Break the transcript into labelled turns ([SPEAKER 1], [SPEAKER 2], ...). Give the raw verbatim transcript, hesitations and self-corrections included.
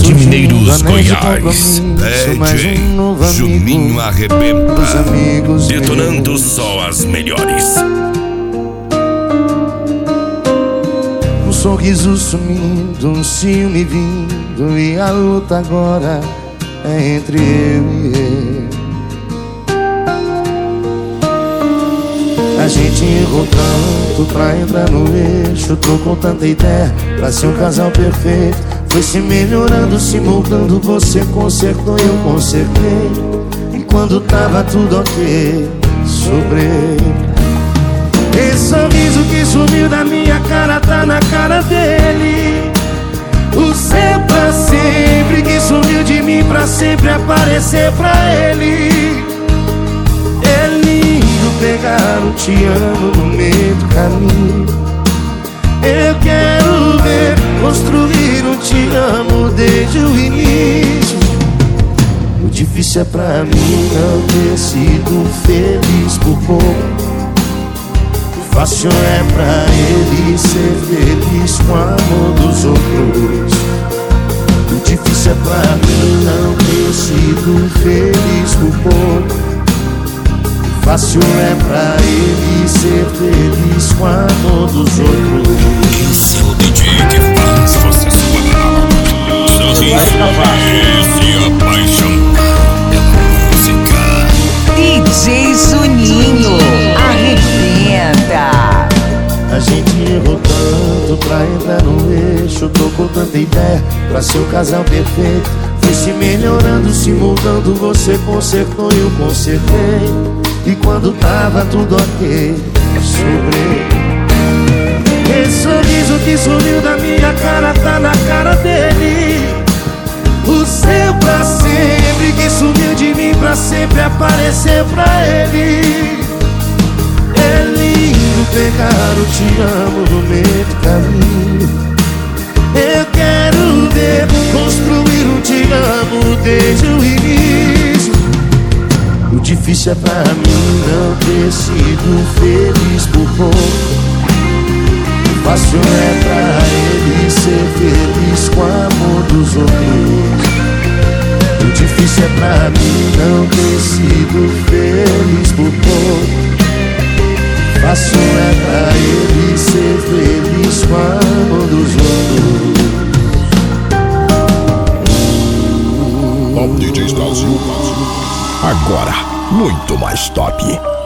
[SPEAKER 1] de Mineiros, Goiás. D J Juninho arrebenta, detonando só as melhores.
[SPEAKER 2] Um sorriso sumindo, um ciúme vindo, e a luta agora é entre eu e ele. A gente errou tanto pra entrar no eixo, trocou tanta ideia pra ser um casal perfeito. Foi se melhorando, se moldando, você consertou e eu consertei. E quando tava tudo ok, sobrei. Esse sorriso que sumiu da minha cara tá na cara dele. O seu pra sempre que sumiu de mim pra sempre aparecer pra ele. É lindo pegar um te amo no meio do caminho. Eu quero ver construir um te amo desde o início. O difícil é pra mim não ter sido feliz por pouco. O fácil é pra ele ser feliz com o amor dos outros. O difícil é pra mim não ter sido feliz por pouco. Fácil é pra ele ser feliz com a amor dos outros.
[SPEAKER 1] Esse é o D J que faz você suar. Sorriso e a paixão pela música.
[SPEAKER 3] D J Juninho arrebenta.
[SPEAKER 2] A gente errou tanto pra entrar no eixo, trocou tanta ideia pra ser o casal perfeito. Foi se melhorando, se moldando, você consertou e eu consertei. E quando tava tudo ok, sobrei. Esse sorriso que sumiu da minha cara tá na cara dele. O seu pra sempre que sumiu de mim pra sempre aparecer pra ele. É lindo pegar o te amo no meio do caminho. Eu quero ver construir um te amo desde o início. O difícil é pra mim não ter sido feliz por pouco. O fácil é pra ele ser feliz com o amor dos outros. O difícil é pra mim não ter sido feliz por pouco. O fácil é pra ele ser feliz com o amor dos outros.
[SPEAKER 1] Top D Js Brasil. Agora, muito mais top.